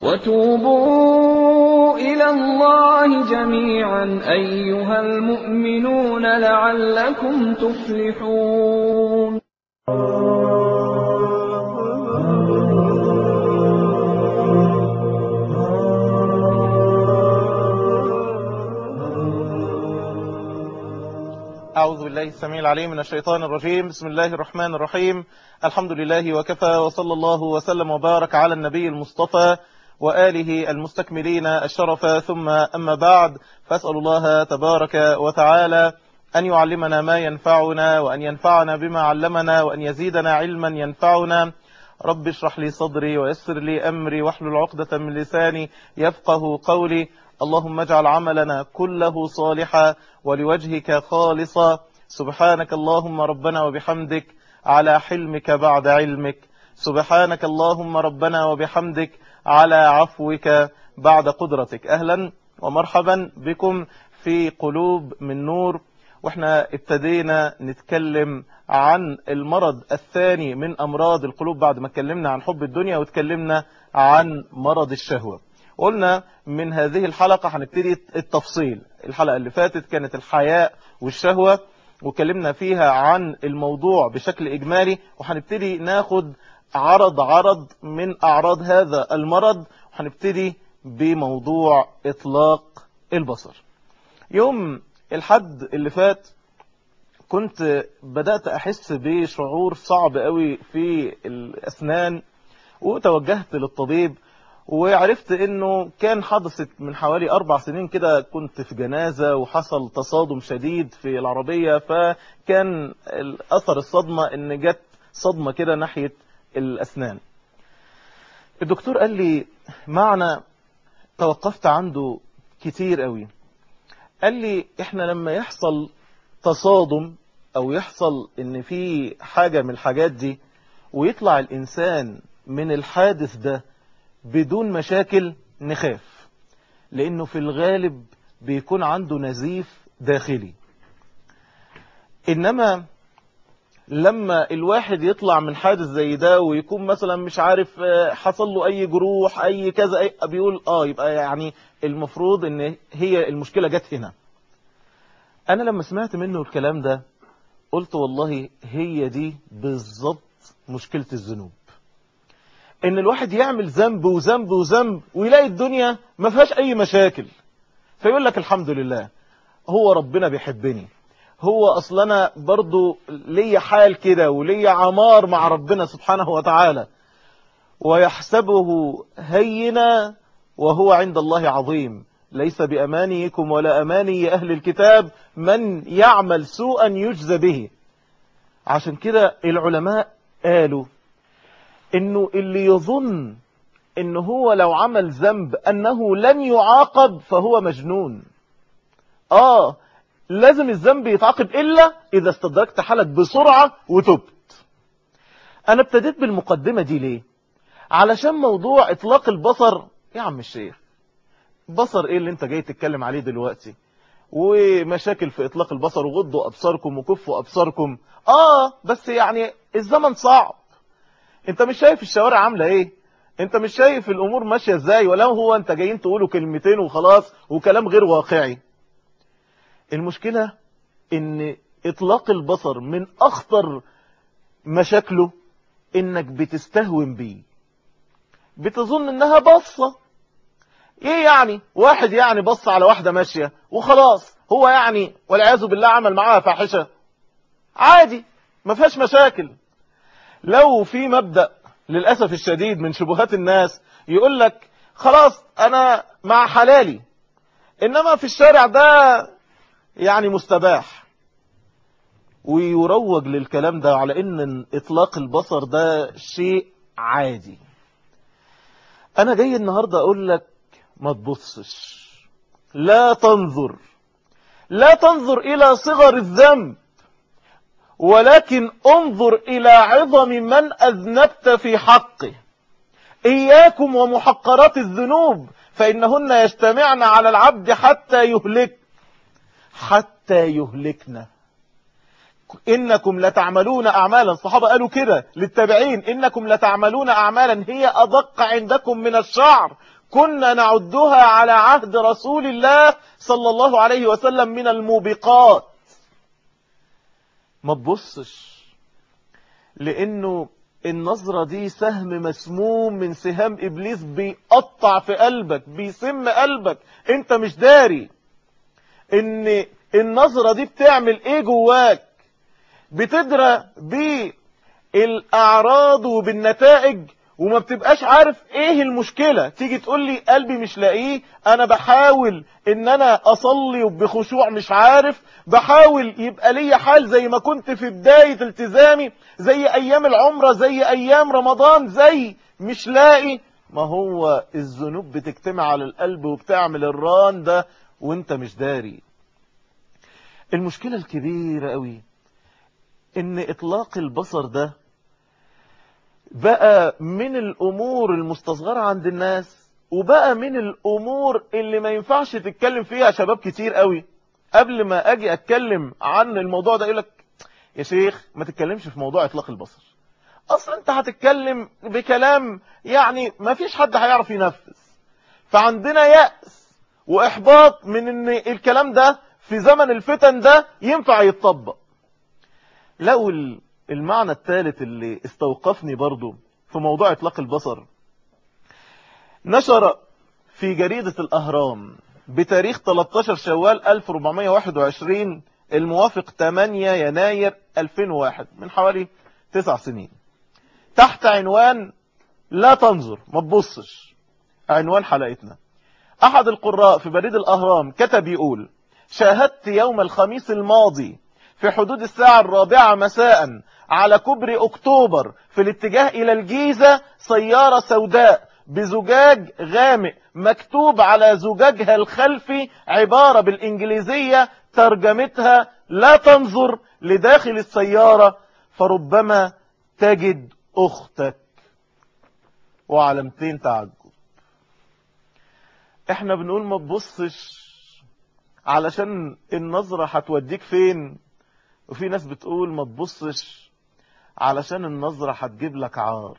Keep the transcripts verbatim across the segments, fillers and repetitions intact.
وَتُوبُوا إِلَى اللَّهِ جَمِيعًا أَيُّهَا الْمُؤْمِنُونَ لَعَلَّكُمْ تُفْلِحُونَ. أعوذ بالله السميع العليم من الشيطان الرجيم. بسم الله الرحمن الرحيم. الحمد لله وكفى، وصلى الله وسلم وبارك على النبي المصطفى وآله المستكملين الشرف، ثم أما بعد، فأسأل الله تبارك وتعالى أن يعلمنا ما ينفعنا، وأن ينفعنا بما علمنا، وأن يزيدنا علما ينفعنا. رب اشرح لي صدري ويسر لي أمري واحلل عقدة من لساني يفقه قولي. اللهم اجعل عملنا كله صالحا ولوجهك خالصا. سبحانك اللهم ربنا وبحمدك على حلمك بعد علمك. سبحانك اللهم ربنا وبحمدك على عفوك بعد قدرتك. أهلا ومرحبا بكم في قلوب من نور. واحنا ابتدينا نتكلم عن المرض الثاني من أمراض القلوب بعد ما اتكلمنا عن حب الدنيا واتكلمنا عن مرض الشهوة. قلنا من هذه الحلقة هنبتدي التفصيل. الحلقة اللي فاتت كانت الحياء والشهوة، وكلمنا فيها عن الموضوع بشكل إجمالي، وهنبتدي ناخد عرض عرض من أعراض هذا المرض، وهنبتدي بموضوع إطلاق البصر. يوم الحد اللي فات كنت بدأت أحس بشعور صعب قوي في الأسنان، وتوجهت للطبيب، وعرفت انه كان حدثت من حوالي اربع سنين كده، كنت في جنازة وحصل تصادم شديد في العربية، فكان اثر الصدمة ان جت صدمة كده ناحية الاسنان. الدكتور قال لي معنى توقفت عنده كتير قوي، قال لي احنا لما يحصل تصادم او يحصل ان في حاجة من الحاجات دي ويطلع الانسان من الحادث ده بدون مشاكل، نخاف، لانه في الغالب بيكون عنده نزيف داخلي. انما لما الواحد يطلع من حادث زي ده ويكون مثلا مش عارف حصل له اي جروح اي كذا أي بيقول اه يبقى يعني المفروض ان هي المشكلة جت هنا. انا لما سمعت منه الكلام ده قلت والله هي دي بالظبط مشكلة الذنوب، ان الواحد يعمل ذنب وذنب وذنب ويلاقي الدنيا ما فيهاش اي مشاكل، فيقول لك الحمد لله، هو ربنا بيحبني، هو اصلا برضو ليا حال كده وليا عمار مع ربنا سبحانه وتعالى، ويحسبه هينا وهو عند الله عظيم، ليس بأمانيكم ولا أماني أهل الكتاب، من يعمل سوءا يجزى به. عشان كده العلماء قالوا انه اللي يظن انه هو لو عمل ذنب انه لن يعاقب فهو مجنون. اه لازم الذنب يتعاقب الا اذا استدركت حالك بسرعة وتبت. انا ابتديت بالمقدمة دي ليه؟ علشان موضوع اطلاق البصر. يا عم الشيخ، بصر ايه اللي انت جاي تتكلم عليه دلوقتي؟ ومشاكل في اطلاق البصر، وغضوا ابصاركم وكفوا ابصاركم. اه بس يعني الزمن صعب، انت مش شايف الشوارع عاملة ايه؟ انت مش شايف الامور ماشية ازاي؟ ولو هو انت جايين تقولوا كلمتين وخلاص وكلام غير واقعي. المشكلة ان اطلاق البصر من اخطر مشاكله انك بتستهون بيه، بتظن انها بصة. ايه يعني واحد يعني بص على واحدة ماشية وخلاص، هو يعني والعياذ بالله عمل معاها فاحشة، عادي ما فيهاش مشاكل. لو في مبدأ للأسف الشديد من شبهات الناس يقول لك خلاص أنا مع حلالي، إنما في الشارع ده يعني مستباح، ويروج للكلام ده على إن إطلاق البصر ده شيء عادي. أنا جاي النهاردة أقول لك ما تبصش، لا تنظر، لا تنظر إلى صغر الذنب، ولكن انظر إلى عظم من أذنبت في حقه. إياكم ومحقرات الذنوب فإنهن يجتمعن على العبد حتى يهلك، حتى يهلكنا. إنكم لتعملون أعمالا، الصحابة قالوا كده للتابعين، إنكم لتعملون أعمالا هي أدق عندكم من الشعر كنا نعدها على عهد رسول الله صلى الله عليه وسلم من الموبقات. ما تبصش، لأنه النظرة دي سهم مسموم من سهام إبليس، بيقطع في قلبك، بيسم قلبك، انت مش داري ان النظرة دي بتعمل ايه جواك، بتدرى بالأعراض وبالنتائج وما بتبقاش عارف ايه المشكلة. تيجي تقول لي قلبي مش لاقيه، انا بحاول ان انا اصلي بخشوع مش عارف، بحاول يبقى لي حال زي ما كنت في بداية التزامي، زي ايام العمرة، زي ايام رمضان، زي مش لاقي. ما هو الذنوب بتجتمع على القلب وبتعمل الران ده وانت مش داري. المشكلة الكبيرة قوي ان اطلاق البصر ده بقى من الامور المستصغرة عند الناس، وبقى من الامور اللي ما ينفعش تتكلم فيها. شباب كتير قوي قبل ما اجي اتكلم عن الموضوع ده يقولك يا شيخ ما تتكلمش في موضوع اطلاق البصر، اصلا انت هتتكلم بكلام يعني ما فيش حد هيعرف ينفذ. فعندنا يأس واحباط من ان الكلام ده في زمن الفتن ده ينفع يتطبق. لو المعنى الثالث اللي استوقفني برضو في موضوع اطلاق البصر، نشر في جريدة الأهرام بتاريخ ثلاثة عشر شوال ألف وأربعمائة وواحد وعشرين الموافق ثمانية يناير ألفين وواحد، من حوالي تسع سنين، تحت عنوان لا تنظر ما تبصش. عنوان حلقتنا، أحد القراء في بريد الأهرام كتب يقول: شاهدت يوم الخميس الماضي في حدود الساعة الرابعة مساء على كوبري أكتوبر في الاتجاه إلى الجيزة سيارة سوداء بزجاج غامق مكتوب على زجاجها الخلفي عبارة بالإنجليزية ترجمتها لا تنظر لداخل السيارة فربما تجد أختك، وعلامتين تعجب. احنا بنقول ما تبصش علشان النظرة هتوديك فين، وفي ناس بتقول ما تبصش علشان النظرة هتجيب لك عار.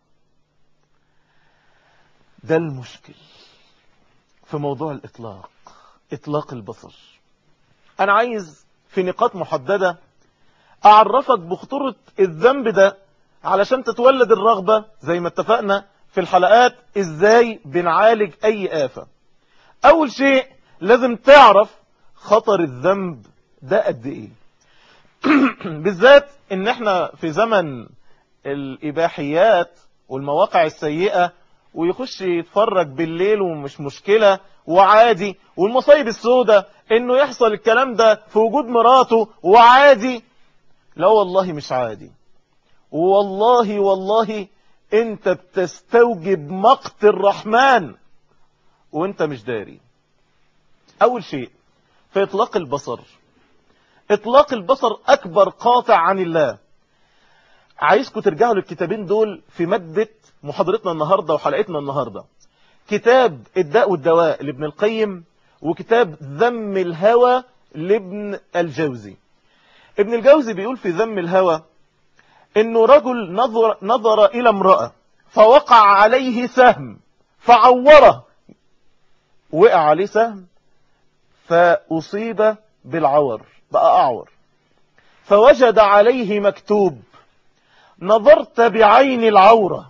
ده المشكل في موضوع الإطلاق، إطلاق البصر. أنا عايز في نقاط محددة أعرفك بخطورة الذنب ده علشان تتولد الرغبة، زي ما اتفقنا في الحلقات إزاي بنعالج أي آفة. أول شيء لازم تعرف خطر الذنب ده قد إيه، بالذات إن احنا في زمن الإباحيات والمواقع السيئة، ويخش يتفرج بالليل ومش مشكلة وعادي، والمصايب السوداء انه يحصل الكلام ده في وجود مراته وعادي. لا والله مش عادي، والله والله انت بتستوجب مقت الرحمن وانت مش داري. اول شيء في اطلاق البصر، اطلاق البصر اكبر قاطع عن الله. عايزكم ترجعوا للكتابين دول في مادة محاضرتنا النهاردة وحلقتنا النهاردة، كتاب الداء والدواء لابن القيم، وكتاب ذم الهوى لابن الجوزي. ابن الجوزي بيقول في ذم الهوى انه رجل نظر, نظر الى امرأة فوقع عليه سهم فعوره، وقع عليه سهم فأصيب بالعور بقى أعور، فوجد عليه مكتوب: نظرت بعين العورة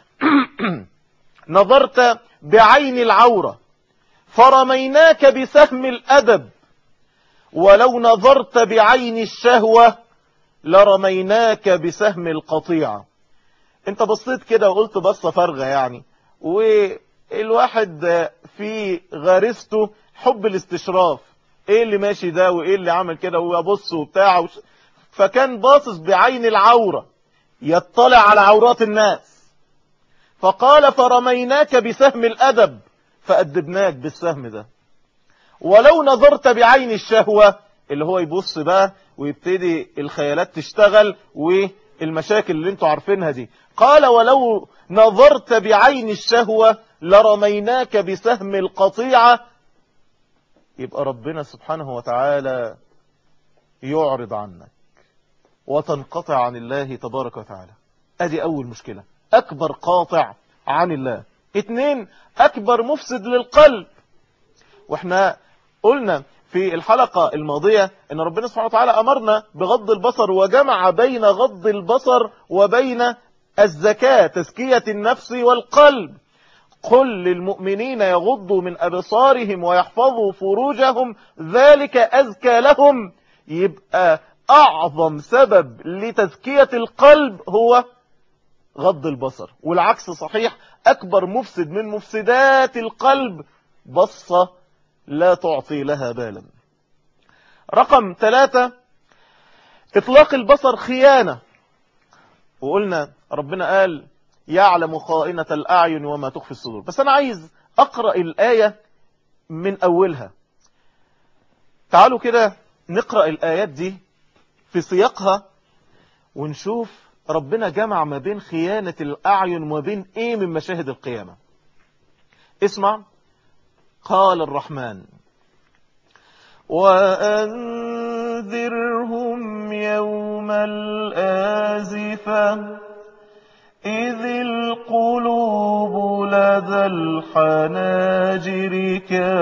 نظرت بعين العورة فرميناك بسهم الأدب، ولو نظرت بعين الشهوة لرميناك بسهم القطيعة. انت بصيت كده وقلت بصة فارغة يعني، والواحد في غارسته حب الاستشراف، ايه اللي ماشي ده وايه اللي عمل كده ويبص وبتاع وش... فكان باصص بعين العورة يطلع على عورات الناس، فقال: فرميناك بسهم الأدب، فأدبناك بالسهم ده. ولو نظرت بعين الشهوة، اللي هو يبص بقى ويبتدي الخيالات تشتغل والمشاكل اللي انتوا عارفينها دي، قال: ولو نظرت بعين الشهوة لرميناك بسهم القطيعة. يبقى ربنا سبحانه وتعالى يعرض عنك. وتنقطع عن الله تبارك وتعالى. ادي اول مشكلة، اكبر قاطع عن الله. اتنين، اكبر مفسد للقلب. واحنا قلنا في الحلقة الماضية ان ربنا سبحانه وتعالى امرنا بغض البصر، وجمع بين غض البصر وبين الزكاة، تزكية النفس والقلب. قل للمؤمنين يغضوا من أبصارهم ويحفظوا فروجهم ذلك أزكى لهم. يبقى أعظم سبب لتزكية القلب هو غض البصر، والعكس صحيح. أكبر مفسد من مفسدات القلب بصة لا تعطي لها بالا. رقم ثلاثة، إطلاق البصر خيانة. وقلنا ربنا قال يعلم خائنة الأعين وما تخفي الصدور. بس أنا عايز أقرأ الآية من أولها. تعالوا كده نقرأ الآيات دي في سياقها ونشوف ربنا جمع ما بين خيانة الأعين وما بين إيه من مشاهد القيامة. اسمع. قال الرحمن وأنذرهم يوم الآزفة إذ القلوب لدى الحناجر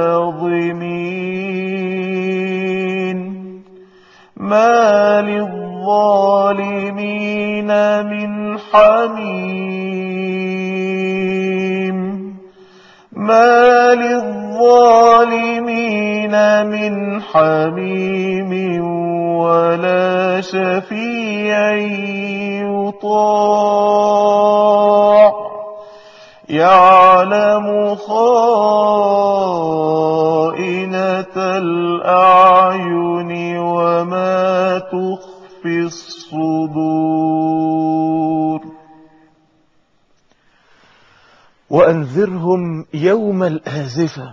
كاظمين ما للظالمين من حميم ما للظالمين من حميم ولا شفيع يطاع يعلم خائنة الأعين وما تخفي الصدور. وأنذرهم يوم الآزفة،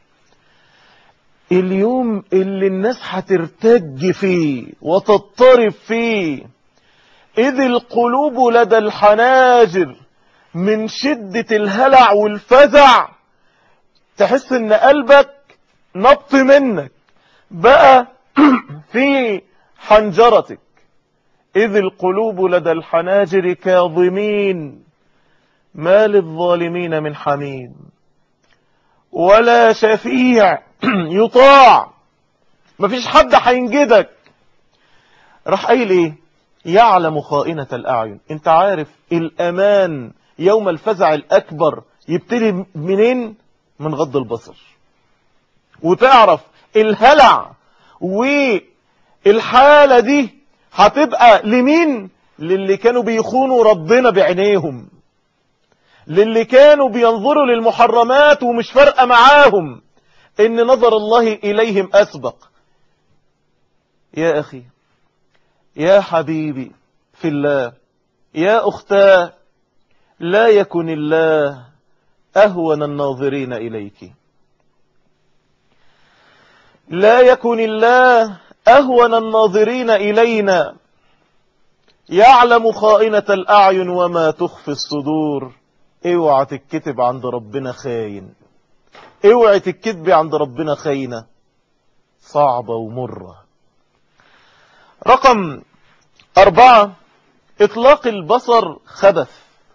اليوم اللي الناس هترتج فيه وتضطرب فيه. إذ القلوب لدى الحناجر، من شدة الهلع والفزع تحس ان قلبك نبط منك بقى في حنجرتك. إذ القلوب لدى الحناجر كاظمين ما للظالمين من حميم ولا شفيع يطاع. مفيش حد هينجدك. راح قايل ايه؟ يعلم خائنة الأعين. انت عارف الأمان يوم الفزع الأكبر يبتدي منين؟ من غض البصر. وتعرف الهلع والحالة دي هتبقى لمين؟ للي كانوا بيخونوا ربنا بعينيهم، للي كانوا بينظروا للمحرمات ومش فارقة معاهم ان نظر الله إليهم أسبق. يا أخي، يا حبيبي في الله، يا أختاه، لا يكن الله أهون الناظرين إليك. لا يكن الله أهون الناظرين إلينا. يعلم خائنة الأعين وما تخفي الصدور. اوعى تتكتب عند ربنا خاين، اوعى تتكتب عند ربنا خاينة صعبة ومرة. رقم أربعة، إطلاق البصر خبث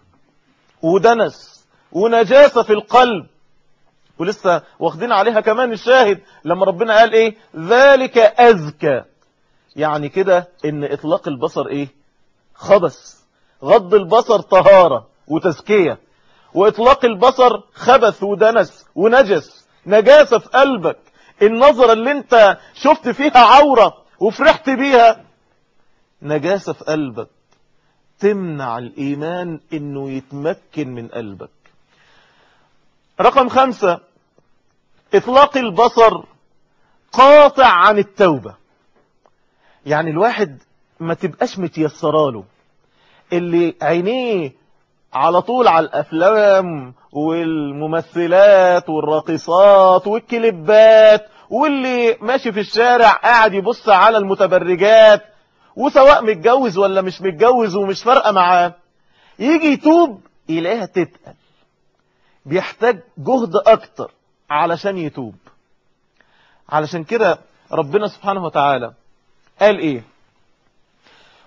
ودنس ونجاسة في القلب. ولسه واخدين عليها كمان الشاهد لما ربنا قال ايه؟ ذلك أزكى. يعني كده ان إطلاق البصر ايه؟ خبث. غض البصر طهارة وتزكية، وإطلاق البصر خبث ودنس ونجس، نجاسة في قلبك. النظرة اللي انت شفت فيها عورة وفرحت بيها نجاسة في قلبك تمنع الإيمان انه يتمكن من قلبك. رقم خمسة، إطلاق البصر قاطع عن التوبة. يعني الواحد ما تبقاش متيسراله، اللي عينيه على طول على الأفلام والممثلات والراقصات والكليبات، واللي ماشي في الشارع قاعد يبص على المتبرجات، وسواء متجوز ولا مش متجوز ومش فارقة معاه، يجي يتوب يلاقيها تتقل، بيحتاج جهد أكتر علشان يتوب. علشان كده ربنا سبحانه وتعالى قال إيه؟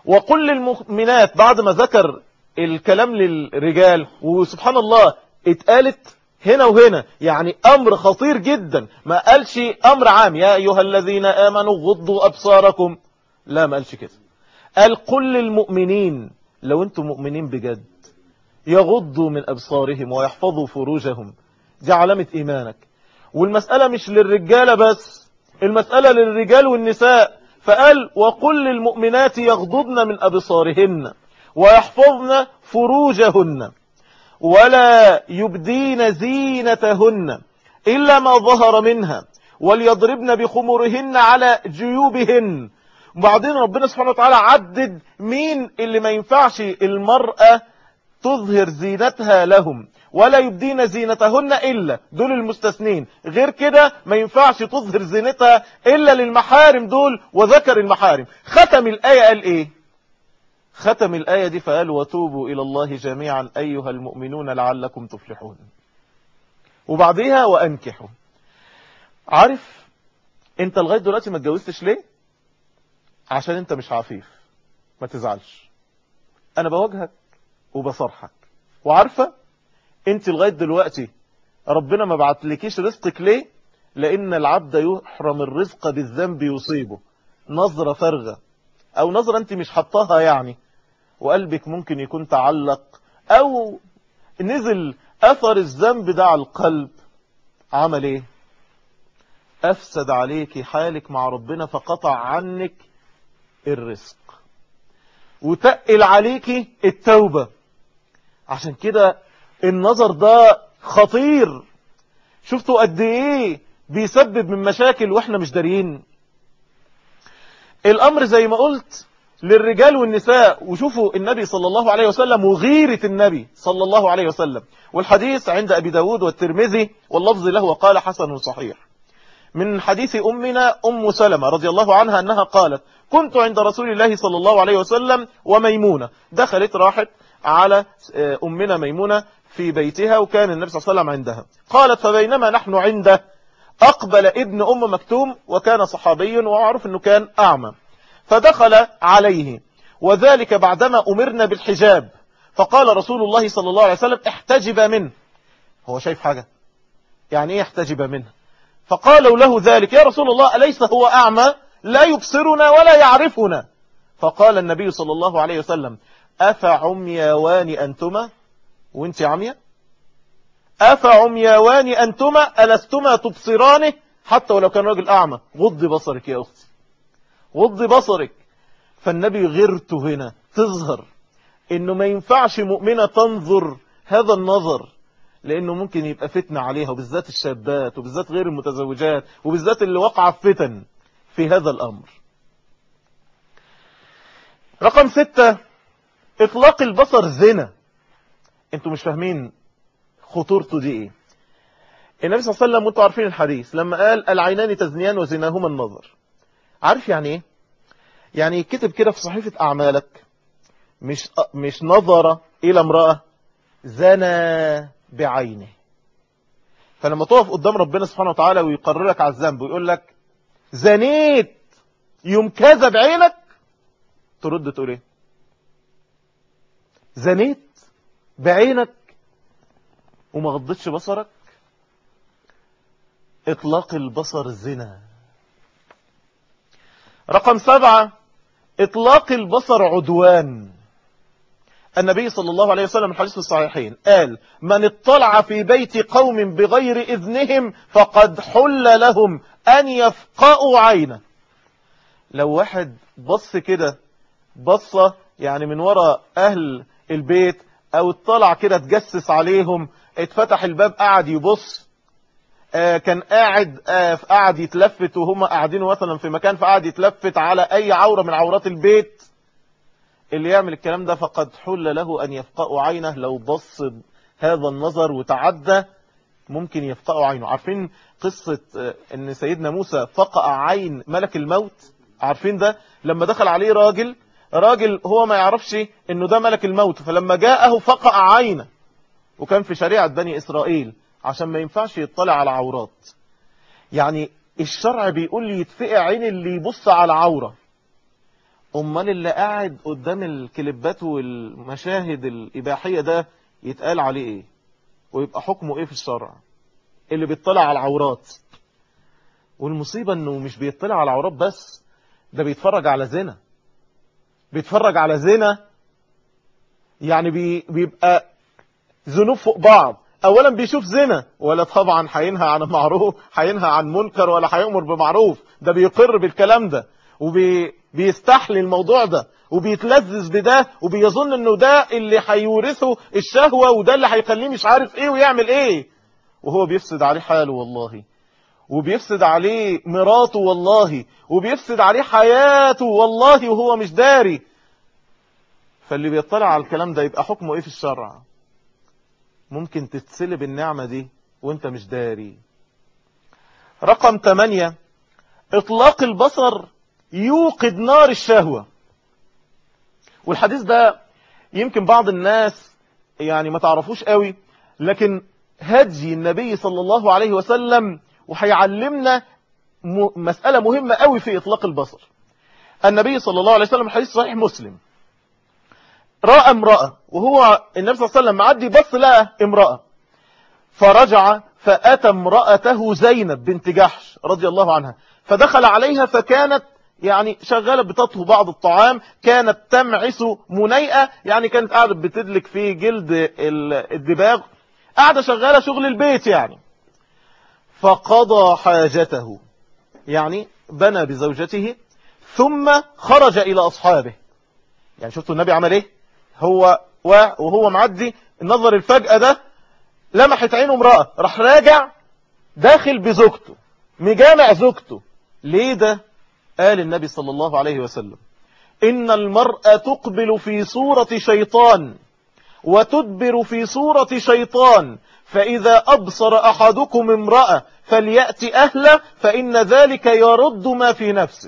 وقل للمؤمنات بعد ما ذكر الكلام للرجال، وسبحان الله اتقالت هنا وهنا، يعني أمر خطير جدا، ما قالش أمر عام يا أيها الذين آمنوا غضوا أبصاركم، لا ما قالش كده، قال قل للمؤمنين لو أنتم مؤمنين بجد يغضوا من أبصارهم ويحفظوا فروجهم، دي علامة إيمانك. والمسألة مش للرجالة بس، المسألة للرجال والنساء، فقال وقل للمؤمنات يغضضن من أبصارهن ويحفظن فروجهن ولا يبدين زينتهن إلا ما ظهر منها وليضربن بخمرهن على جيوبهن. وبعدين ربنا سبحانه وتعالى عدد مين اللي ما ينفعش المرأة تظهر زينتها لهم، ولا يبدين زينتهن إلا دول المستثنين، غير كده ما ينفعش تظهر زينتها إلا للمحارم دول وذكر المحارم. ختم الآية قال إيه؟ ختم الآية دي فقال وتوبوا إلى الله جميعا أيها المؤمنون لعلكم تفلحون. وبعديها وأنكحوا. عارف انت لغاية دلوقتي ما اتجوزتش ليه؟ عشان انت مش عفيف، ما تزعلش، انا بواجهك وبصرحك. وعارفة انت لغاية دلوقتي ربنا ما بعتلكيش رزقك ليه؟ لان العبد يحرم الرزق بالذنب يصيبه، نظرة فارغة او نظرة انت مش حطاها يعني، وقلبك ممكن يكون تعلق او نزل اثر الذنب ده على القلب، عمل ايه؟ افسد عليك حالك مع ربنا فقطع عنك الرزق وتقل عليك التوبة. عشان كده النظر ده خطير، شفتوا قد ايه بيسبب من مشاكل واحنا مش دارين. الامر زي ما قلت للرجال والنساء. وشوفوا النبي صلى الله عليه وسلم وغيرة النبي صلى الله عليه وسلم، والحديث عند أبي داود والترمذي واللفظ له وقال حسن صحيح، من حديث أمنا أم سلمة رضي الله عنها أنها قالت كنت عند رسول الله صلى الله عليه وسلم وميمونة، دخلت راحت على أمنا ميمونة في بيتها وكان النبي صلى الله عليه وسلم عندها. قالت فبينما نحن عنده أقبل ابن أم مكتوم وكان صحابي وعرف أنه كان أعمى، فدخل عليه وذلك بعدما أمرنا بالحجاب، فقال رسول الله صلى الله عليه وسلم احتجب منه. هو شايف حاجة؟ يعني ايه احتجب منه؟ فقالوا له ذلك يا رسول الله أليس هو أعمى لا يبصرنا ولا يعرفنا؟ فقال النبي صلى الله عليه وسلم أفعمياوان أنتما وانت عمية؟ أفعمياوان أنتما ألستما تبصرانه؟ حتى ولو كان راجل أعمى غض بصرك يا أختي، غض بصرك. فالنبي غيرته هنا تظهر انه ما ينفعش مؤمنة تنظر هذا النظر، لانه ممكن يبقى فتنة عليها، وبالذات الشابات وبالذات غير المتزوجات وبالذات اللي وقع في فتن في هذا الامر. رقم ستة اطلاق البصر زنا. انتوا مش فاهمين خطورته دي ايه. النبي صلى الله عليه وسلم وانتوا عارفين الحديث لما قال العينان تزنيان وزناهما النظر، عارف يعني ايه؟ يعني يكتب كده في صحيفة اعمالك مش مش نظر الى امرأة، زنى بعينه. فلما تقف قدام ربنا سبحانه وتعالى ويقررك على الذنب ويقول لك زنيت يوم كذا بعينك، ترد تقول ايه؟ زنيت بعينك وما غضتش بصرك؟ اطلاق البصر زنا. رقم سبعة اطلاق البصر عدوان. النبي صلى الله عليه وسلم الحديث الصحيحين قال من اطلع في بيت قوم بغير إذنهم فقد حل لهم أن يفقأوا عينه. لو واحد بص كده بصة يعني من وراء أهل البيت أو اطلع كده تجسس عليهم، اتفتح الباب قاعد يبص، آه كان قاعد آه قاعد يتلفت وهم قاعدين مثلا في مكان فقاعد يتلفت على أي عورة من عورات البيت، اللي يعمل الكلام ده فقد حل له أن يفقأوا عينه. لو بص هذا النظر وتعدى ممكن يفقأوا عينه. عارفين قصة أن سيدنا موسى فقأ عين ملك الموت؟ عارفين ده؟ لما دخل عليه راجل راجل هو ما يعرفش أنه ده ملك الموت، فلما جاءه فقأ عينه. وكان في شريعة بني إسرائيل عشان ما ينفعش يطلع على عورات، يعني الشرع بيقول لي يتفقع عين اللي يبص على عورة. امال اللي قاعد قدام الكليبات والمشاهد الإباحية ده يتقال عليه ايه ويبقى حكمه ايه في الشرع؟ اللي بيطلع على العورات. والمصيبة انه مش بيطلع على العورات بس، ده بيتفرج على زنا، بيتفرج على زنا يعني بي بيبقى ذنوب فوق بعض. اولا بيشوف زنا، ولا طبعا هينهى عن معروف، هينهى عن منكر، ولا هيأمر بمعروف، ده بيقر بالكلام ده وبيستحلي الموضوع ده وبيتلذذ بده وبيظن انه ده اللي هيورثه الشهوة وده اللي هيخليه مش عارف ايه ويعمل ايه، وهو بيفسد عليه حاله والله، وبيفسد عليه مراته والله، وبيفسد عليه حياته والله وهو مش داري. فاللي بيطلع على الكلام ده يبقى حكمه ايه في الشرع؟ ممكن تتسلب النعمة دي وانت مش داري. رقم ثمانية، اطلاق البصر يوقد نار الشهوة. والحديث ده يمكن بعض الناس يعني ما تعرفوش قوي، لكن هدي النبي صلى الله عليه وسلم وهيعلمنا مسألة مهمة قوي في اطلاق البصر. النبي صلى الله عليه وسلم حديث صحيح مسلم، رأى امرأة وهو النبي صلى الله عليه وسلم معدي بص لقى امرأة، فرجع فأتى امرأته زينب بنت جحش رضي الله عنها، فدخل عليها فكانت يعني شغالة بتطهو بعض الطعام، كانت تمعس منيئة، يعني كانت قاعدة بتدلك في جلد الدباغ، قاعدة شغالة شغل البيت يعني. فقضى حاجته، يعني بنى بزوجته، ثم خرج إلى أصحابه. يعني شفتوا النبي عمل ايه؟ هو وهو معدي النظر الفجأة ده لمحت عينه امرأة، راح راجع داخل بزوجته مجامع زوجته. ليه ده؟ قال النبي صلى الله عليه وسلم إن المرأة تقبل في صورة شيطان وتدبر في صورة شيطان، فإذا أبصر أحدكم امرأة فليأتي أهله فإن ذلك يرد ما في نفسه.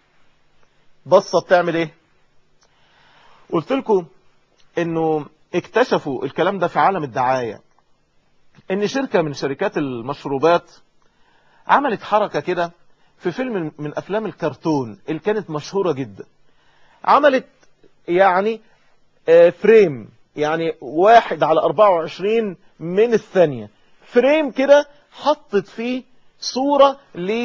بصة بتعمل ايه؟ قلت لكم انه اكتشفوا الكلام ده في عالم الدعاية، ان شركة من شركات المشروبات عملت حركة كده في فيلم من افلام الكرتون اللي كانت مشهورة جدا. عملت يعني فريم، يعني واحد على اربعة وعشرين من الثانية، فريم كده حطت فيه صورة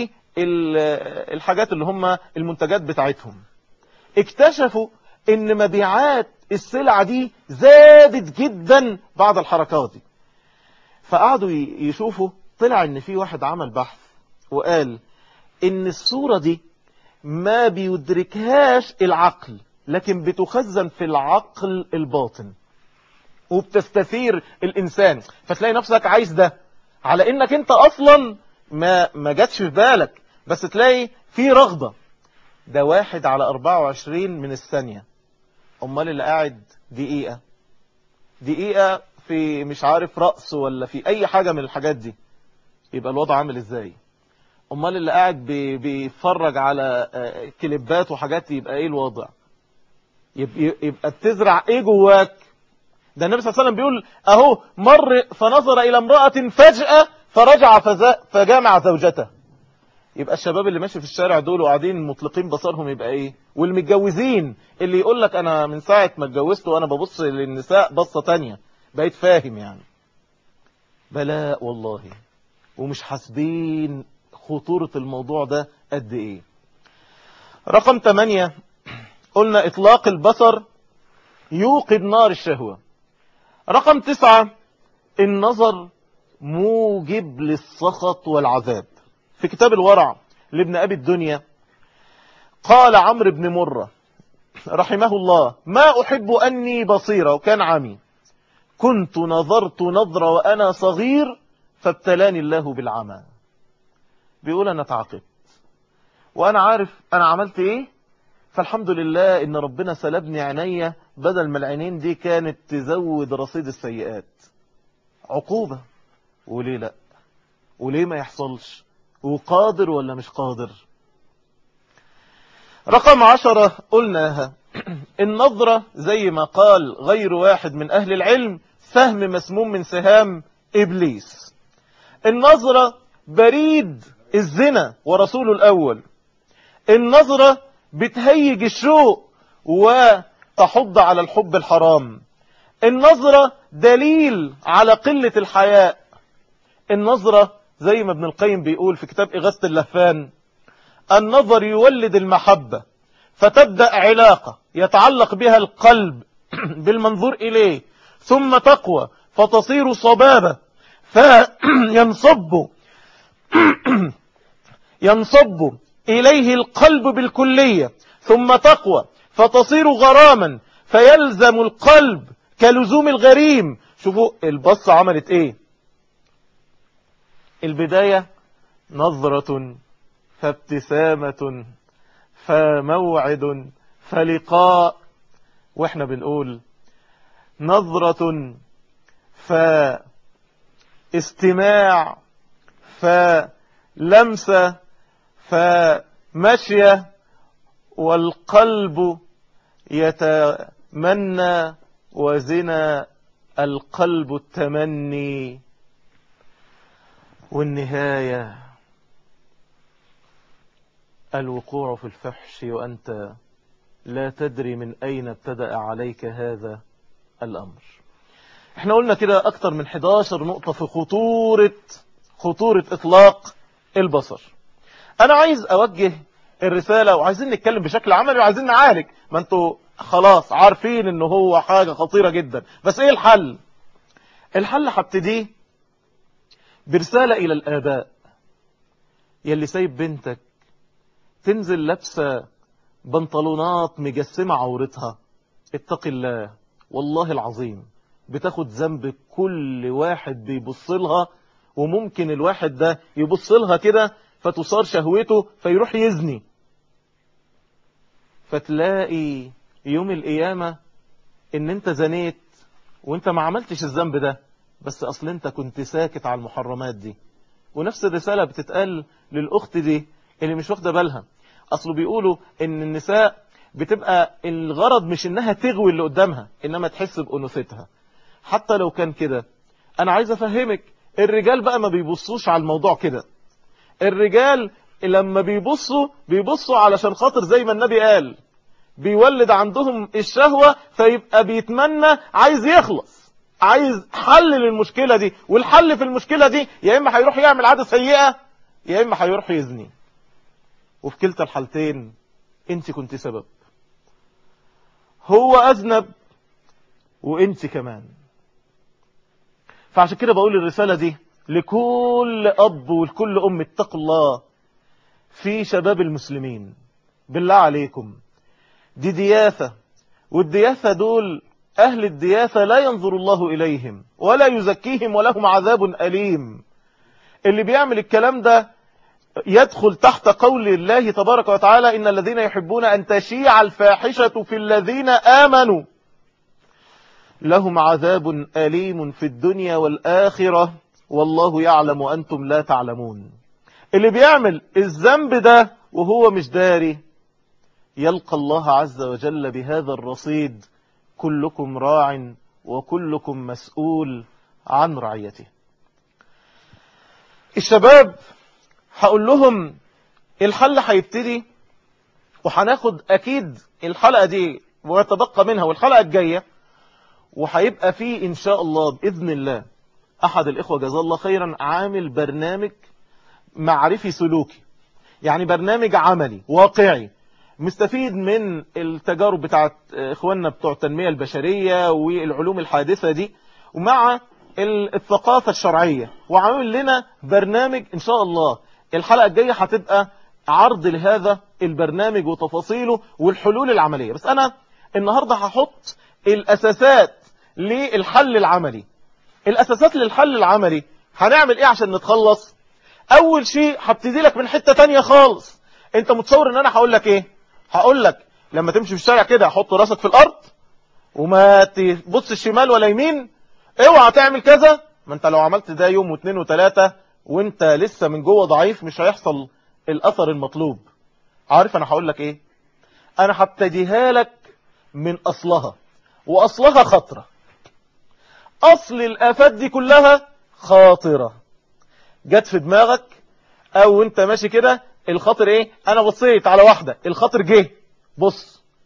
للحاجات اللي هم المنتجات بتاعتهم. اكتشفوا ان مبيعات السلعة دي زادت جدا بعد الحركات دي. فقعدوا يشوفوا، طلع ان في واحد عمل بحث وقال ان الصورة دي ما بيدركهاش العقل، لكن بتخزن في العقل الباطن وبتستثير الانسان، فتلاقي نفسك عايز ده على انك انت اصلا ما ما جاتش في بالك، بس تلاقي في رغبة. ده واحد على اربعة وعشرين من الثانية. امال اللي قاعد دقيقة دقيقة في مش عارف رأس ولا في اي حاجة من الحاجات دي، يبقى الوضع عامل ازاي؟ امال اللي قاعد بيتفرج على كليبات وحاجات يبقى ايه الوضع؟ يبقى بتزرع ايه جواك؟ ده النبي صلى الله عليه وسلم بيقول اهو مر فنظر الى امرأة فجأة فرجع فجامع زوجته. يبقى الشباب اللي ماشي في الشارع دول وقاعدين مطلقين بصرهم يبقى ايه؟ والمتجوزين اللي يقول لك انا من ساعة ما اتجوزت وانا ببص للنساء بصة تانية، بقيت فاهم يعني. بلاء والله، ومش حاسبين خطورة الموضوع ده قد ايه. رقم ثمانية، قلنا اطلاق البصر يوقد نار الشهوة. رقم تسعة، النظر موجب للسخط والعذاب. في كتاب الورع لابن أبي الدنيا قال عمرو بن مرة رحمه الله ما أحب أني بصيرة، وكان عمي، كنت نظرت نظرة وأنا صغير فابتلاني الله بالعمى. بيقول أنا تعاقبت وأنا عارف أنا عملت إيه، فالحمد لله إن ربنا سلبني عينيا بدل ما العينين دي كانت تزود رصيد السيئات. عقوبة، وليه لا؟ وليه ما يحصلش؟ وقادر ولا مش قادر؟ رقم عشرة قلناها، النظرة زي ما قال غير واحد من أهل العلم سهم مسموم من سهام إبليس. النظرة بريد الزنا ورسوله الأول. النظرة بتهيج الشوق وتحض على الحب الحرام. النظرة دليل على قلة الحياء. النظرة زي ما ابن القيم بيقول في كتاب إغاثة اللهفان: النظر يولد المحبة، فتبدأ علاقة يتعلق بها القلب بالمنظور إليه، ثم تقوى فتصير صبابة فينصب ينصب إليه القلب بالكلية، ثم تقوى فتصير غراما فيلزم القلب كلزوم الغريم. شوفوا البصة عملت ايه. البداية نظرة فابتسامة فموعد فلقاء، واحنا بنقول نظرة فاستماع فلمسة فمشية، والقلب يتمنى وزنا القلب التمني، والنهاية الوقوع في الفحش وأنت لا تدري من أين ابتدأ عليك هذا الأمر. احنا قلنا كده أكتر من حداشر نقطة في خطورة خطورة إطلاق البصر. أنا عايز أوجه الرسالة، وعايزين نتكلم بشكل عملي، وعايزين نعالج. ما انتوا خلاص عارفين انه هو حاجة خطيرة جدا، بس ايه الحل؟ الحل هبتديه برسالة الى الآباء. يلي سايب بنتك تنزل لابسة بنطلونات مجسمة عورتها، اتق الله، والله العظيم بتاخد ذنب كل واحد بيبصلها، وممكن الواحد ده يبصلها كده فتصار شهوته فيروح يزني، فتلاقي يوم القيامة ان انت زنيت وانت ما عملتش الذنب ده، بس اصل انت كنت ساكت على المحرمات دي. ونفس الرسالة بتتقال للأخت دي اللي مش واخدة بالها. اصله بيقولوا ان النساء بتبقى الغرض مش انها تغوي اللي قدامها، انما تحس بأنوثتها. حتى لو كان كده، انا عايز افهمك، الرجال بقى ما بيبصوش على الموضوع كده. الرجال لما بيبصوا بيبصوا علشان خاطر زي ما النبي قال، بيولد عندهم الشهوة، فيبقى بيتمنى، عايز يخلص، عايز حل للمشكلة دي. والحل في المشكلة دي يا إما هيروح يعمل عادة سيئة، يا إما هيروح يزني. وفي كلتا الحالتين انت كنت سبب. هو أذنب وانت كمان. فعشان كده بقول الرسالة دي لكل أب ولكل أم: اتقوا الله في شباب المسلمين. بالله عليكم، دي دياثة، والدياثة دول أهل الدياثة لا ينظر الله إليهم ولا يزكيهم ولهم عذاب أليم. اللي بيعمل الكلام ده يدخل تحت قول الله تبارك وتعالى: إن الذين يحبون أن تشيع الفاحشة في الذين آمنوا لهم عذاب أليم في الدنيا والآخرة والله يعلم وأنتم لا تعلمون. اللي بيعمل الذنب ده وهو مش داري يلقى الله عز وجل بهذا الرصيد: كلكم راع وكلكم مسؤول عن رعيته. الشباب هقول لهم الحل هيبتدي، وهناخد أكيد الحلقة دي ويتبقى منها والحلقة الجاية، وهيبقى فيه إن شاء الله بإذن الله أحد الإخوة جزاه الله خيرا عامل برنامج معرفي سلوكي، يعني برنامج عملي واقعي مستفيد من التجارب بتاعت إخواننا بتوع التنمية البشرية والعلوم الحادثة دي، ومع الثقافة الشرعية، وعامل لنا برنامج إن شاء الله. الحلقة الجاية هتبقى عرض لهذا البرنامج وتفاصيله والحلول العملية. بس أنا النهاردة هحط الأساسات للحل العملي. الأساسات للحل العملي هنعمل إيه عشان نتخلص؟ أول شيء هبتدي لك من حتة تانية خالص. أنت متصور إن أنا هقول لك إيه؟ هقول لك لما تمشي في الشارع كده حط راسك في الأرض وما تبص الشمال ولا يمين، اوعى تعمل كذا. ما انت لو عملت ده يوم واثنين وثلاثة وانت لسه من جوه ضعيف مش هيحصل الأثر المطلوب. عارف أنا هقول لك إيه؟ أنا هبتديها لك من أصلها، وأصلها خطرة. أصل الآفات دي كلها خاطرة جت في دماغك، أو انت ماشي كده الخاطر إيه؟ أنا بصيت على واحدة الخاطر جه، بص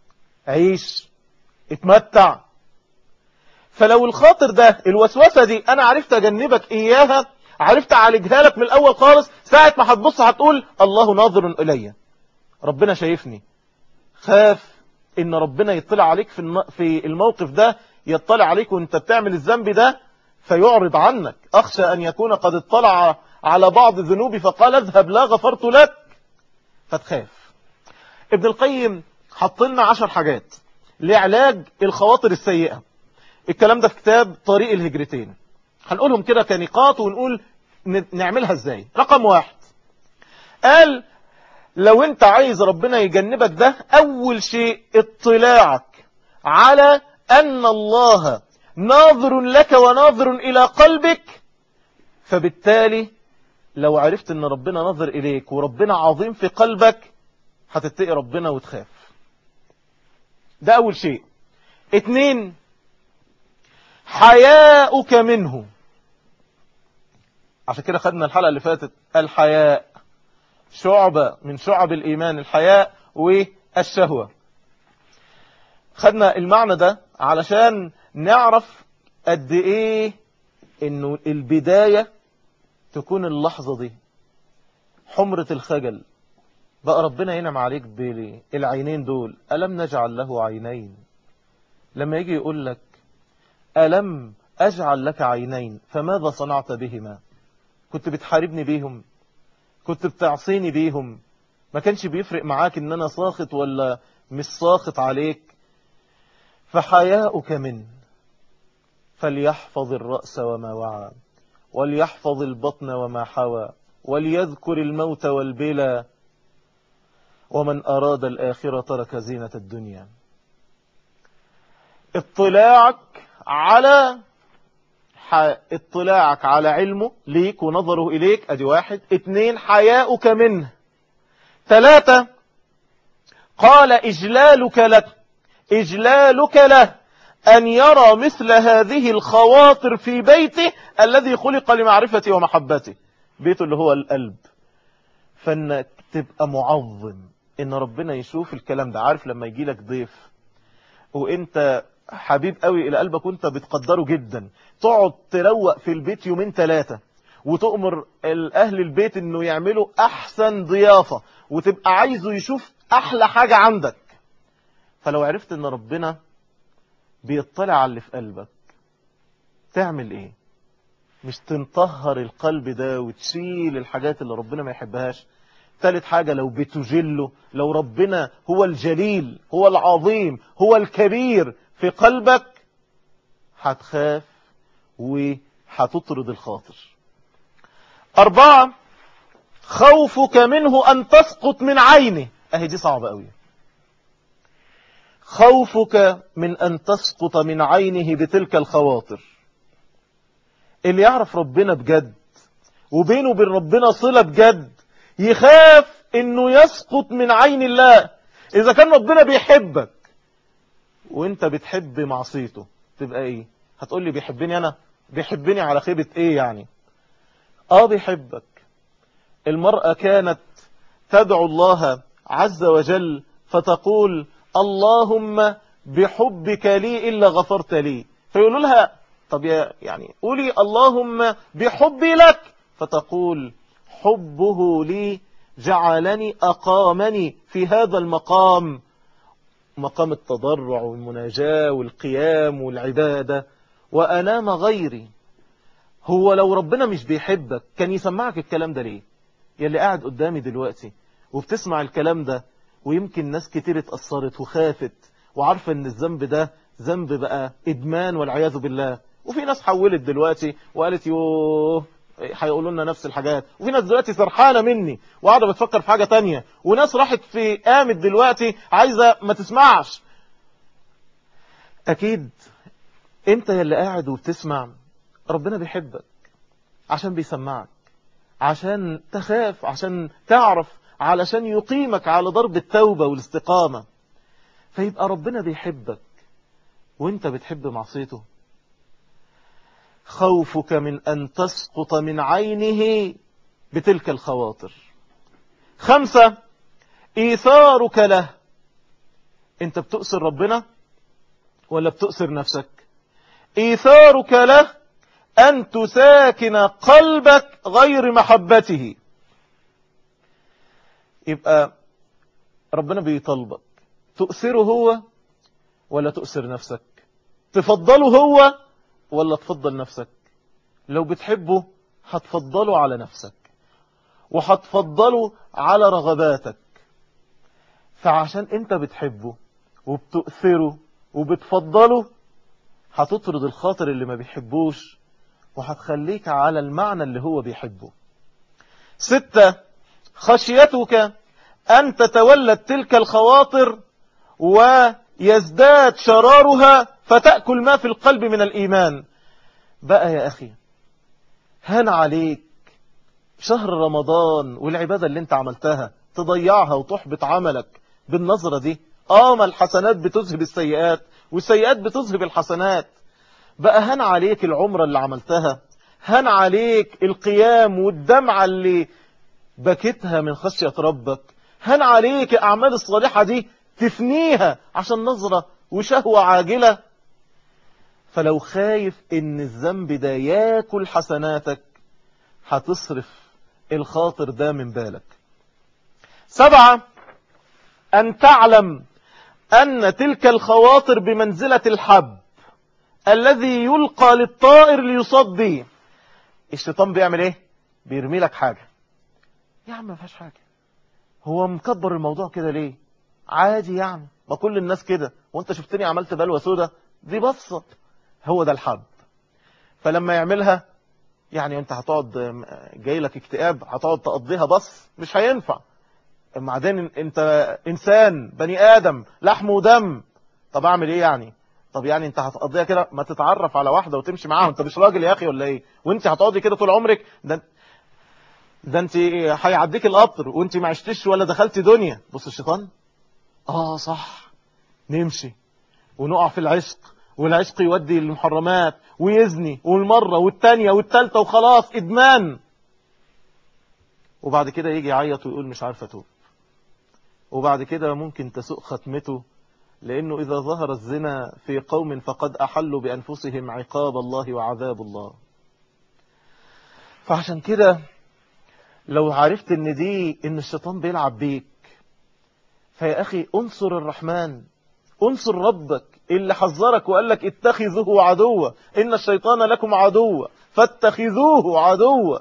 عيش، اتمتع. فلو الخاطر ده، الوسوسة دي، انا عرفت اجنبك اياها، عرفت اعالجها لك من الاول خالص، ساعة ما هتبص هتقول الله ناظر الي، ربنا شايفني. خاف ان ربنا يطلع عليك في في الموقف ده، يطلع عليك وانت بتعمل الذنب ده فيعرض عنك. اخشى ان يكون قد اطلع على بعض ذنوبي فقال اذهب لا غفرت لك، فتخاف. ابن القيم حط لنا عشر حاجات لعلاج الخواطر السيئة. الكلام ده في كتاب طريق الهجرتين، هنقولهم كده كنقاط ونقول نعملها ازاي. رقم واحد، قال لو انت عايز ربنا يجنبك ده، اول شيء اطلاعك على ان الله ناظر لك وناظر الى قلبك. فبالتالي لو عرفت ان ربنا ناظر اليك وربنا عظيم في قلبك، هتتقي ربنا وتخاف. ده اول شيء. اتنين، حياؤك منه. عشان كده خدنا الحلقة اللي فاتت الحياء شعبة من شعب الإيمان، الحياء والشهوة. خدنا المعنى ده علشان نعرف قد ايه انه البداية تكون اللحظة دي حمرة الخجل. بقى ربنا ينعم عليك بالعينين دول، ألم نجعل له عينين؟ لما يجي يقول لك ألم أجعل لك عينين فماذا صنعت بهما؟ كنت بتحاربني بيهم؟ كنت بتعصيني بيهم؟ ما كانش بيفرق معاك ان انا ساخط ولا مش ساخط عليك. فحياؤك منه، فليحفظ الرأس وما وعى، وليحفظ البطن وما حوى، وليذكر الموت والبلى، ومن أراد الآخرة ترك زينة الدنيا. اطلاعك على اطلاعك على علمه ليك ونظره إليك، ادي واحد. اتنين، حياؤك منه. ثلاثة، قال إجلالك لك إجلالك له، أن يرى مثل هذه الخواطر في بيته الذي خلق لمعرفته ومحبته، بيته اللي هو القلب. فانك تبقى معظم ان ربنا يشوف الكلام ده. عارف لما يجي لك ضيف وانت حبيب قوي الى قلبك وانت بتقدره جدا، تقعد تروق في البيت يومين ثلاثة وتؤمر اهل البيت انه يعملوا احسن ضيافة، وتبقى عايزه يشوف احلى حاجة عندك. فلو عرفت ان ربنا بيطلع على اللي في قلبك، تعمل ايه؟ مش تنطهر القلب ده وتشيل الحاجات اللي ربنا ما يحبهاش. ثالث حاجة، لو بتجله، لو ربنا هو الجليل، هو العظيم، هو الكبير في قلبك، هتخاف وهتطرد الخاطر. أربعة، خوفك منه أن تسقط من عينه. أهي دي صعبة قوي. خوفك من أن تسقط من عينه بتلك الخواطر. اللي يعرف ربنا بجد وبينه وبين ربنا صلة بجد، يخاف انه يسقط من عين الله. اذا كان ربنا بيحبك وانت بتحب معصيته، تبقى ايه؟ هتقول لي بيحبني انا؟ بيحبني على خيبة ايه يعني؟ اه بيحبك. المرأة كانت تدعو الله عز وجل فتقول اللهم بحبك لي إلا غفرت لي، فيقولوا لها طب يعني قولي اللهم بحبي لك، فتقول حبه لي جعلني أقامني في هذا المقام، مقام التضرع والمناجاة والقيام والعبادة، وأنام غيري. هو لو ربنا مش بيحبك كان يسمعك الكلام ده ليه؟ يلي قاعد قدامي دلوقتي وبتسمع الكلام ده، ويمكن ناس كتير اتأثرت وخافت وعارفة ان الذنب ده ذنب بقى إدمان والعياذ بالله. وفي ناس حولت دلوقتي وقالت يوه هيقولوا لنا نفس الحاجات، وفي ناس دلوقتي سرحانة مني وقاعدة بتفكر في حاجة تانية، وناس راحت في قامت دلوقتي عايزة ما تسمعش. أكيد انت يلي قاعد وبتسمع ربنا بيحبك عشان بيسمعك، عشان تخاف، عشان تعرف، علشان يقيمك على ضرب التوبة والاستقامة. فيبقى ربنا بيحبك وانت بتحب معصيته. خوفك من أن تسقط من عينه بتلك الخواطر. خمسة، إيثارك له، انت بتؤثر ربنا ولا بتؤثر نفسك؟ إيثارك له أن تساكن قلبك غير محبته. يبقى ربنا بيطلبك تؤثره هو ولا تؤثر نفسك؟ تفضله هو ولا تفضل نفسك؟ لو بتحبه هتفضله على نفسك وهتفضله على رغباتك. فعشان انت بتحبه وبتؤثره وبتفضله هتطرد الخاطر اللي ما بيحبوش وهتخليك على المعنى اللي هو بيحبه. ستة، خشيتك أن تتولد تلك الخواطر ويزداد شرارها فتأكل ما في القلب من الإيمان. بقى يا أخي هان عليك شهر رمضان والعبادة اللي انت عملتها تضيعها وتحبط عملك بالنظرة دي؟ آه، ما الحسنات بتذهب السيئات والسيئات بتذهب الحسنات. بقى هان عليك العمرة اللي عملتها، هان عليك القيام والدمعة اللي بكتها من خشية ربك، هان عليك الأعمال الصالحة دي تفنيها عشان نظرة وشهوة عاجلة. فلو خايف ان الذنب ده ياكل حسناتك هتصرف الخاطر ده من بالك. سبعة، أن تعلم أن تلك الخواطر بمنزلة الحب الذي يلقى للطائر ليصاد به. الشيطان بيعمل ايه؟ بيرمي لك حاجة، يا عم ما فيهاش حاجة، هو مكبر الموضوع كده ليه؟ عادي يعني، ما كل الناس كده، وانت شفتني عملت بلوى سودة، دي بصة. هو ده الحب. فلما يعملها يعني انت هتقعد جاي لك اكتئاب هتقعد تقضيها بص، مش هينفع. بعدين انت انسان بني ادم لحم ودم، طب اعمل ايه يعني؟ طب يعني انت هتقضيها كده؟ ما تتعرف على واحدة وتمشي معاها، انت مش راجل يا اخي ولا ايه؟ وانت هتقعدي كده طول عمرك؟ ده ده انت هيعديك القطر وانت ما عشتش ولا دخلت دنيا. بص الشيطان، اه صح، نمشي ونقع في العشق، والعشق يودي للمحرمات ويزني، والمرة والتانية والتالتة وخلاص ادمان. وبعد كده يجي يعيط ويقول مش عارف اتوب. وبعد كده ممكن تسوء ختمته، لأنه إذا ظهر الزنا في قوم فقد أحلوا بأنفسهم عقاب الله وعذاب الله. فعشان كده لو عرفت ان دي ان الشيطان بيلعب بيك، فيا أخي انصر الرحمن، انصر ربك اللي حذرك وقال لك اتخذوه عدوا، إن الشيطان لكم عدوا فاتخذوه عدوا.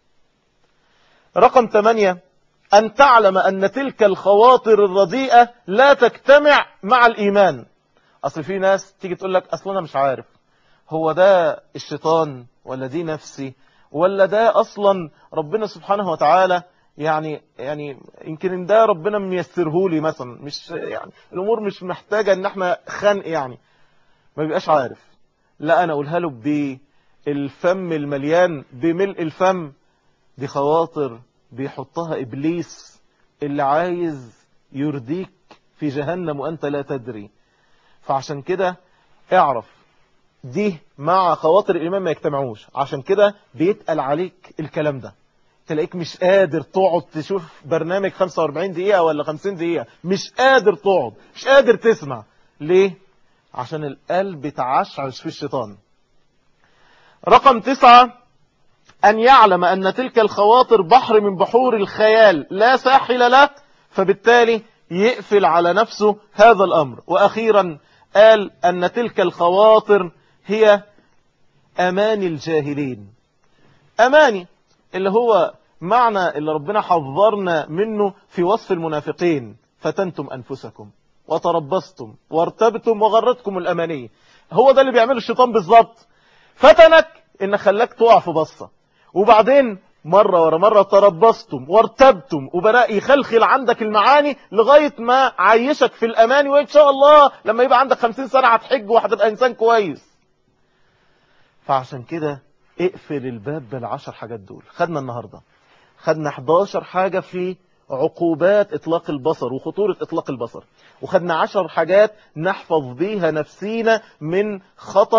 رقم ثمانية، أن تعلم أن تلك الخواطر الرديئة لا تجتمع مع الإيمان. أصل في ناس تيجي تقول لك أصل أنا مش عارف هو ده الشيطان ولا دي نفسي ولا ده أصلا ربنا سبحانه وتعالى، يعني يعني يمكن ده ربنا ميسرهولي مثلا، مش يعني الأمور مش محتاجة ان احنا خنق يعني، ما بيبقاش عارف. لا، أنا أقولها له بالفم المليان بملء الفم، دي خواطر بيحطها إبليس اللي عايز يرديك في جهنم وأنت لا تدري. فعشان كده اعرف دي مع خواطر الإيمان ما يجتمعوش. عشان كده بيتقل عليك الكلام ده، تلاقيك مش قادر تقعد تشوف برنامج خمسة وأربعين دقيقة ولا خمسين دقيقة، مش قادر تقعد، مش قادر تسمع. ليه؟ عشان القلب تعشعش في الشيطان. رقم تسعة، أن يعلم أن تلك الخواطر بحر من بحور الخيال لا ساحل له، فبالتالي يقفل على نفسه هذا الأمر. وأخيرا قال أن تلك الخواطر هي أماني الجاهلين. أماني اللي هو معنى اللي ربنا حذرنا منه في وصف المنافقين، فتنتم أنفسكم وتربصتم وارتبتم وغرتكم الأماني. هو ده اللي بيعمله الشيطان بالظبط، فتنك إن خلاك تقع في بصة، وبعدين مرة ورا مرة تربصتم وارتبتم، وبدأ يخلخل عندك المعاني لغاية ما عيشك في الأمان، وإن شاء الله لما يبقى عندك خمسين سنة هتحج وهتبقى إنسان كويس. فعشان كده اقفل الباب بالعشر حاجات دول. خدنا النهاردة خدنا حداشر حاجة في عقوبات إطلاق البصر وخطورة إطلاق البصر، وخدنا عشر حاجات نحفظ بيها نفسينا من خطر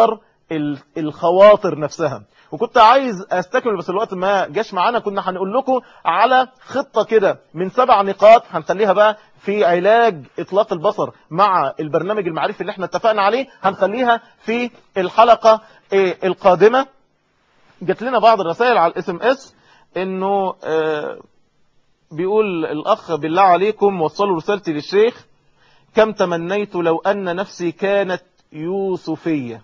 الخواطر نفسها. وكنت عايز استكمل بس الوقت ما جاش معانا. كنا هنقول لكم على خطة كده من سبع نقاط هنخليها بقى في علاج اطلاق البصر مع البرنامج المعرفي اللي احنا اتفقنا عليه، هنخليها في الحلقة القادمة. جات لنا بعض الرسائل على الاس ام اس انه اه بيقول الاخ بالله عليكم وصلوا رسالتي للشيخ، كم تمنيت لو ان نفسي كانت يوسفية.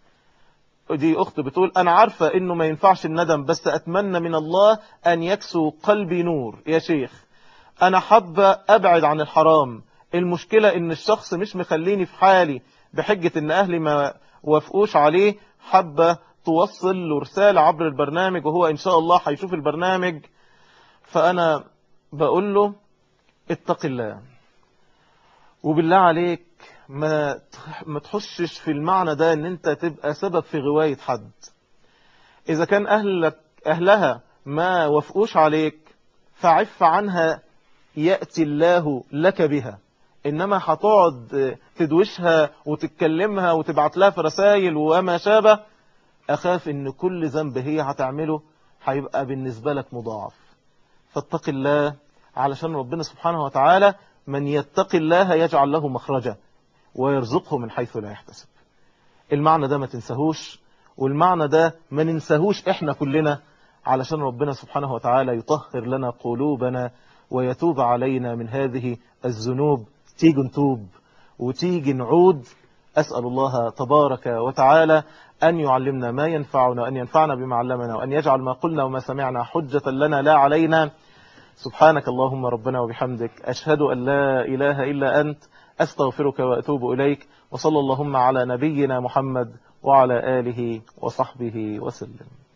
دي اخت بتقول انا عارفة انه ما ينفعش الندم، بس اتمنى من الله ان يكسو قلبي نور. يا شيخ انا حابة ابعد عن الحرام، المشكلة ان الشخص مش مخليني في حالي بحجة ان اهلي ما وافقوش عليه. حابة توصل له رسالة عبر البرنامج وهو ان شاء الله هيشوف البرنامج. فانا بقول له اتق الله، وبالله عليك ما ما تحشش في المعنى ده ان انت تبقى سبب في غواية حد. اذا كان اهلك اهلها ما وافقوش عليك فعف عنها يأتي الله لك بها. انما هتقعد تدوشها وتتكلمها وتبعت لها في رسائل وما شابه، اخاف ان كل ذنب هي هتعمله هيبقى بالنسبة لك مضاعف. فاتق الله، علشان ربنا سبحانه وتعالى من يتق الله يجعل له مخرجا ويرزقه من حيث لا يحتسب. المعنى ده ما تنساهوش، والمعنى ده ما ننساهوش احنا كلنا، علشان ربنا سبحانه وتعالى يطهر لنا قلوبنا ويتوب علينا من هذه الذنوب. تيجي نتوب وتيجي نعود. أسأل الله تبارك وتعالى أن يعلمنا ما ينفعنا وأن ينفعنا بما علمنا وأن يجعل ما قلنا وما سمعنا حجة لنا لا علينا. سبحانك اللهم ربنا وبحمدك، أشهد أن لا إله إلا أنت، أستغفرك وأتوب إليك. وصلى اللهم على نبينا محمد وعلى آله وصحبه وسلم.